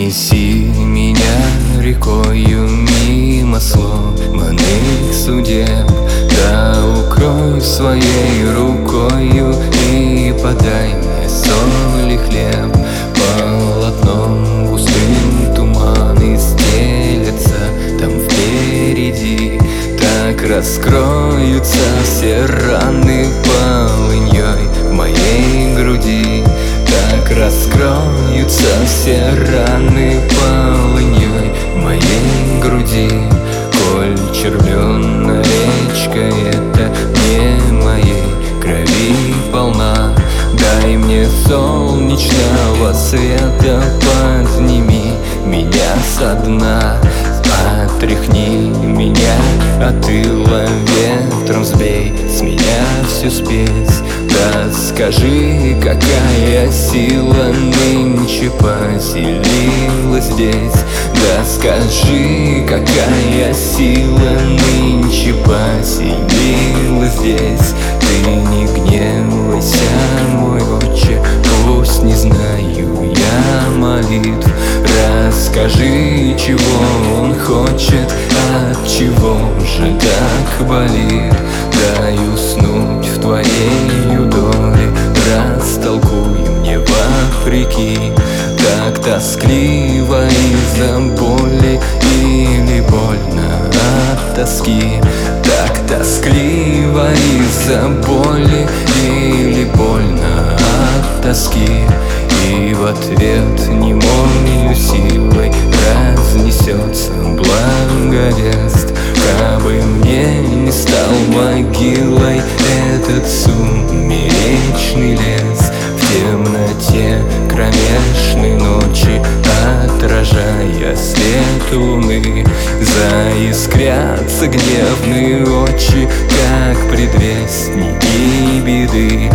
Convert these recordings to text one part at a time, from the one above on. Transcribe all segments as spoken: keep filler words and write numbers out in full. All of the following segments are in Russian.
Неси меня рекою мимо сломанных судеб, да укрой своей рукою и подай мне соль и хлеб. Полотном густым туманы стелятся там впереди, так раскроются все раны полыньей в моей груди. Так раскроются все раны полыньей в моей груди. Коль червленная речка эта не моей крови полна, дай мне солнечного света, подними меня со дна. Отряхни меня от ила, ветром сбей с меня всю спесь. Да скажи, какая сила нынче поселилась здесь. Да скажи, какая сила нынче поселилась здесь. Ты не гневайся, мой отче, пусть не знаю я молитв. Расскажи, чего он хочет, от чего же так болит. Дай уснуть в твоей удоле, растолкуй мне вопреки. Так тоскливо из-за боли или больно от тоски. Так тоскливо из-за боли или больно от тоски. И в ответ немою силой разнесется благовест. Кабы мне не стал могилой этот сумеречный лес, в темноте кромешной ночи отражая свет луны, заискрятся гневные очи, как предвестники беды.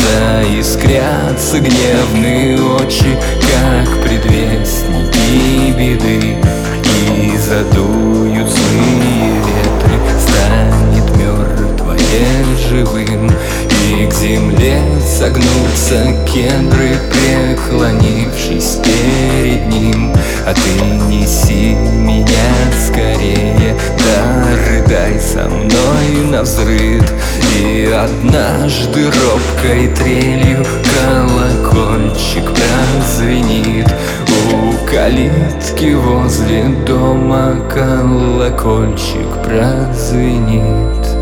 Заискрятся гневные очи, как предвестники беды. И задуют злые ветры, станет мертвое живым, и к земле согнутся кедры, преклонившись перед ним. А ты неси меня скорее, да рыдай со мной навзрыд. И однажды робкой трелью колокольчик прозвенит. У калитки возле дома колокольчик прозвенит.